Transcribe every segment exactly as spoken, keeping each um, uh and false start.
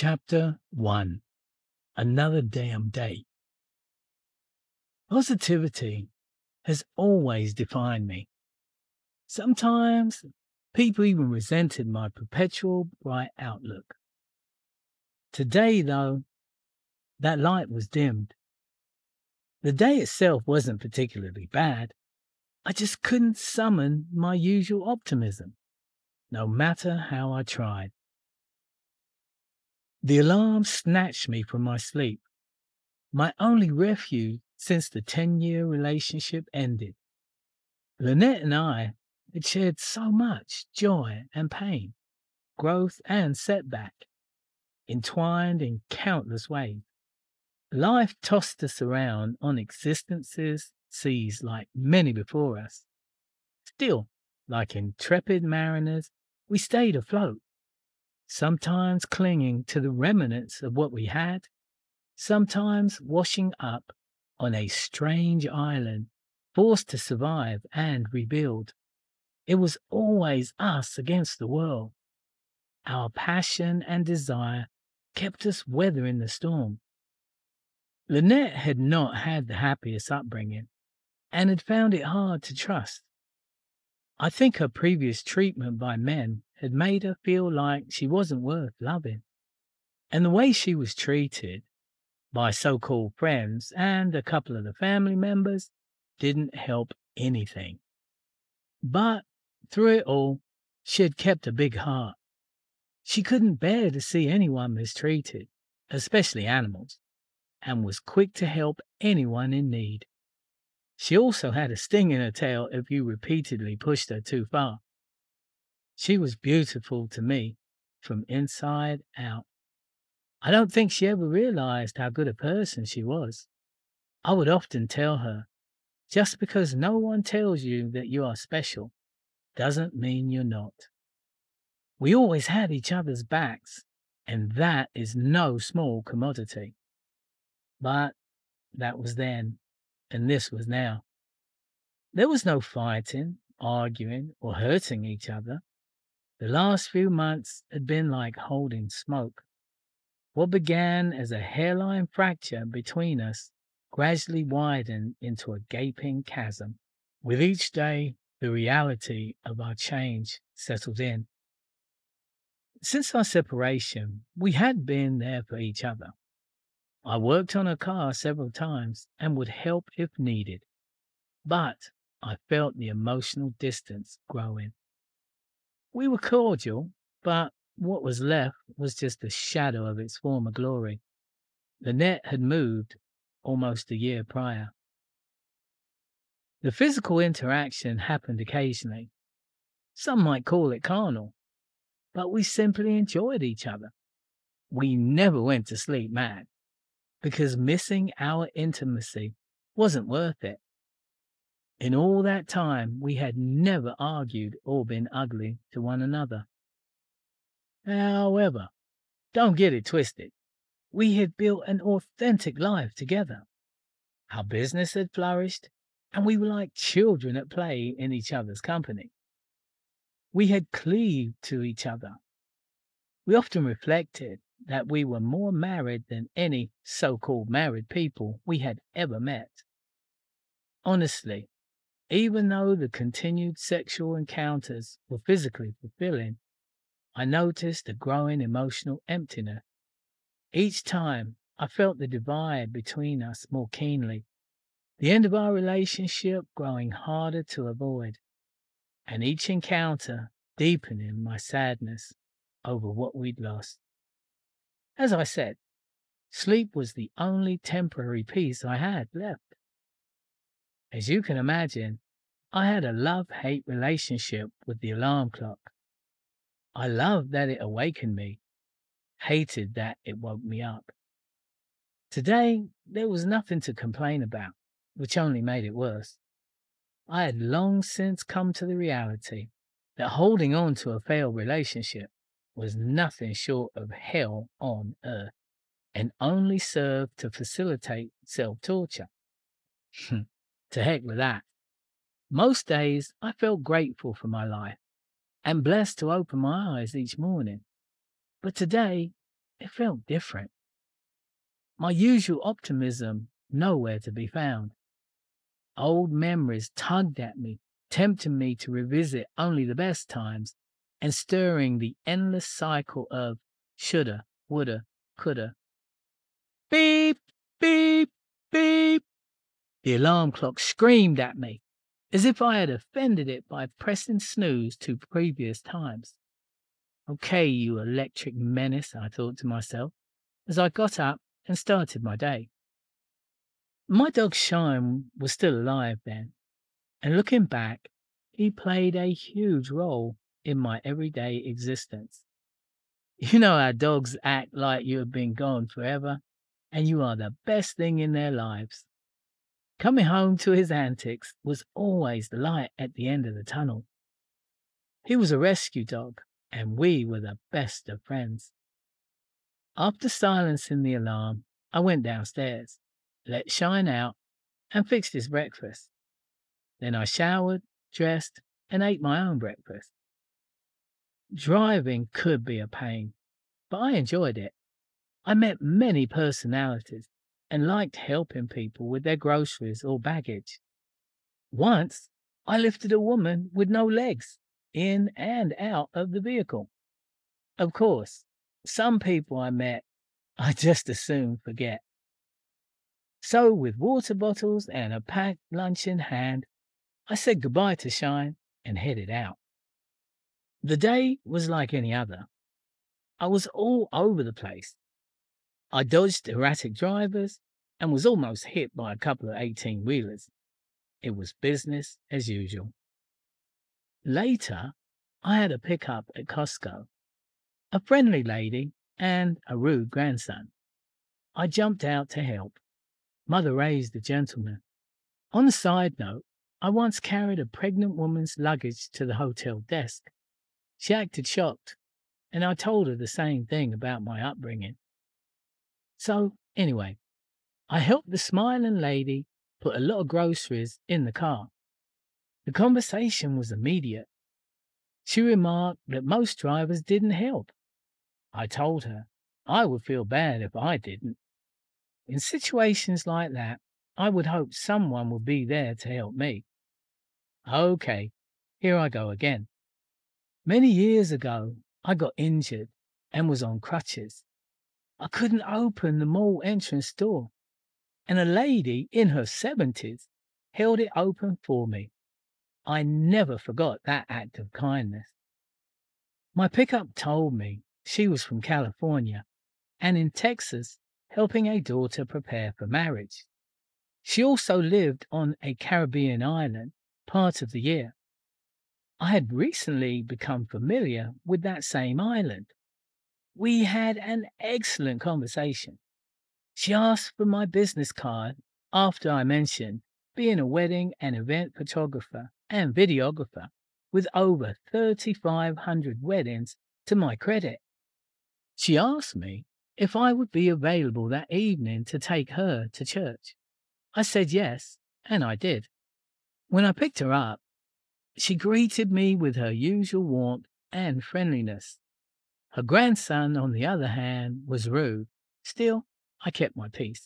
Chapter one. Another Damn Day. Positivity has always defined me. Sometimes people even resented my perpetual bright outlook. Today, though, that light was dimmed. The day itself wasn't particularly bad. I just couldn't summon my usual optimism, no matter how I tried. The alarm snatched me from my sleep, my only refuge since the ten-year relationship ended. Lynette and I had shared so much joy and pain, growth and setback, entwined in countless ways. Life tossed us around on existence's seas like many before us. Still, like intrepid mariners, we stayed afloat, sometimes clinging to the remnants of what we had, sometimes washing up on a strange island, forced to survive and rebuild. It was always us against the world. Our passion and desire kept us weathering the storm. Lynette had not had the happiest upbringing and had found it hard to trust. I think her previous treatment by men had made her feel like she wasn't worth loving. And the way she was treated by so-called friends and a couple of the family members didn't help anything. But through it all, she had kept a big heart. She couldn't bear to see anyone mistreated, especially animals, and was quick to help anyone in need. She also had a sting in her tail if you repeatedly pushed her too far. She was beautiful to me from inside out. I don't think she ever realized how good a person she was. I would often tell her, just because no one tells you that you are special doesn't mean you're not. We always had each other's backs, and that is no small commodity. But that was then, and this was now. There was no fighting, arguing, or hurting each other. The last few months had been like holding smoke. What began as a hairline fracture between us gradually widened into a gaping chasm. With each day, the reality of our change settled in. Since our separation, we had been there for each other. I worked on her car several times and would help if needed, but I felt the emotional distance growing. We were cordial, but what was left was just a shadow of its former glory. Lynette had moved almost a year prior. The physical interaction happened occasionally. Some might call it carnal, but we simply enjoyed each other. We never went to sleep mad, because missing our intimacy wasn't worth it. In all that time, we had never argued or been ugly to one another. However, don't get it twisted. We had built an authentic life together. Our business had flourished, and we were like children at play in each other's company. We had cleaved to each other. We often reflected that we were more married than any so-called married people we had ever met. Honestly, even though the continued sexual encounters were physically fulfilling, I noticed a growing emotional emptiness. Each time, I felt the divide between us more keenly, the end of our relationship growing harder to avoid, and each encounter deepening my sadness over what we'd lost. As I said, sleep was the only temporary peace I had left. As you can imagine, I had a love-hate relationship with the alarm clock. I loved that it awakened me, hated that it woke me up. Today, there was nothing to complain about, which only made it worse. I had long since come to the reality that holding on to a failed relationship was nothing short of hell on earth and only served to facilitate self-torture. To heck with that. Most days, I felt grateful for my life and blessed to open my eyes each morning. But today, it felt different. My usual optimism nowhere to be found. Old memories tugged at me, tempting me to revisit only the best times and stirring the endless cycle of shoulda, woulda, coulda. Beep, beep, beep. The alarm clock screamed at me, as if I had offended it by pressing snooze to previous times. Okay, you electric menace, I thought to myself, as I got up and started my day. My dog Shine was still alive then, and looking back, he played a huge role in my everyday existence. You know how dogs act like you have been gone forever, and you are the best thing in their lives. Coming home to his antics was always the light at the end of the tunnel. He was a rescue dog, and we were the best of friends. After silencing the alarm, I went downstairs, let Shine out, and fixed his breakfast. Then I showered, dressed, and ate my own breakfast. Driving could be a pain, but I enjoyed it. I met many personalities and liked helping people with their groceries or baggage. Once, I lifted a woman with no legs in and out of the vehicle. Of course, some people I met, I just as soon forget. So, with water bottles and a packed lunch in hand, I said goodbye to Shine and headed out. The day was like any other. I was all over the place. I dodged erratic drivers and was almost hit by a couple of eighteen wheelers. It was business as usual. Later, I had a pickup at Costco, a friendly lady and a rude grandson. I jumped out to help. Mother raised the gentleman. On a side note, I once carried a pregnant woman's luggage to the hotel desk. She acted shocked, and I told her the same thing about my upbringing. So, anyway, I helped the smiling lady put a lot of groceries in the car. The conversation was immediate. She remarked that most drivers didn't help. I told her I would feel bad if I didn't. In situations like that, I would hope someone would be there to help me. Okay, here I go again. Many years ago, I got injured and was on crutches. I couldn't open the mall entrance door, and a lady in her seventies held it open for me. I never forgot that act of kindness. My pickup told me she was from California and in Texas helping a daughter prepare for marriage. She also lived on a Caribbean island part of the year. I had recently become familiar with that same island. We had an excellent conversation. She asked for my business card after I mentioned being a wedding and event photographer and videographer with over thirty-five hundred weddings to my credit. She asked me if I would be available that evening to take her to church. I said yes, and I did. When I picked her up, she greeted me with her usual warmth and friendliness. Her grandson, on the other hand, was rude. Still, I kept my peace.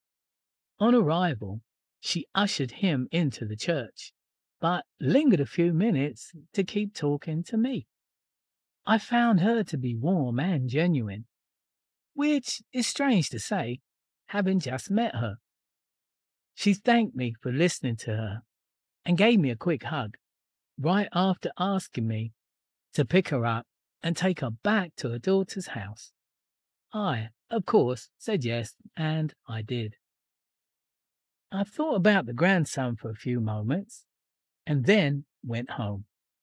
On arrival, she ushered him into the church, but lingered a few minutes to keep talking to me. I found her to be warm and genuine, which is strange to say, having just met her. She thanked me for listening to her and gave me a quick hug, right after asking me to pick her up and take her back to her daughter's house. I, of course, said yes, and I did. I thought about the grandson for a few moments and then went home.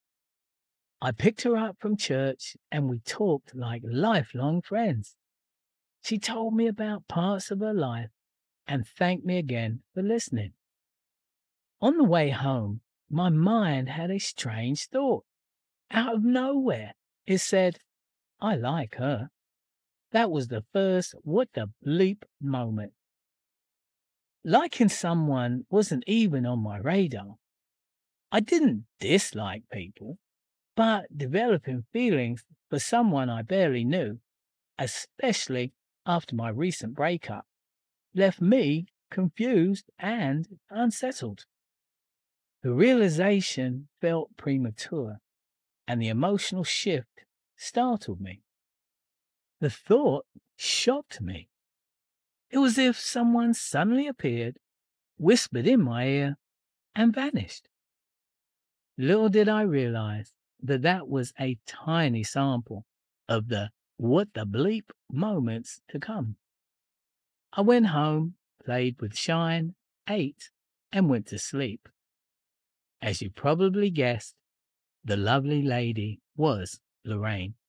I picked her up from church and we talked like lifelong friends. She told me about parts of her life and thanked me again for listening. On the way home, my mind had a strange thought. Out of nowhere, it said, I like her. That was the first what the bleep moment. Liking someone wasn't even on my radar. I didn't dislike people, but developing feelings for someone I barely knew, especially after my recent breakup, left me confused and unsettled. The realization felt premature, and the emotional shift startled me. The thought shocked me. It was as if someone suddenly appeared, whispered in my ear, and vanished. Little did I realize that that was a tiny sample of the what the bleep moments to come. I went home, played with Shine, ate, and went to sleep. As you probably guessed, the lovely lady was Lorraine.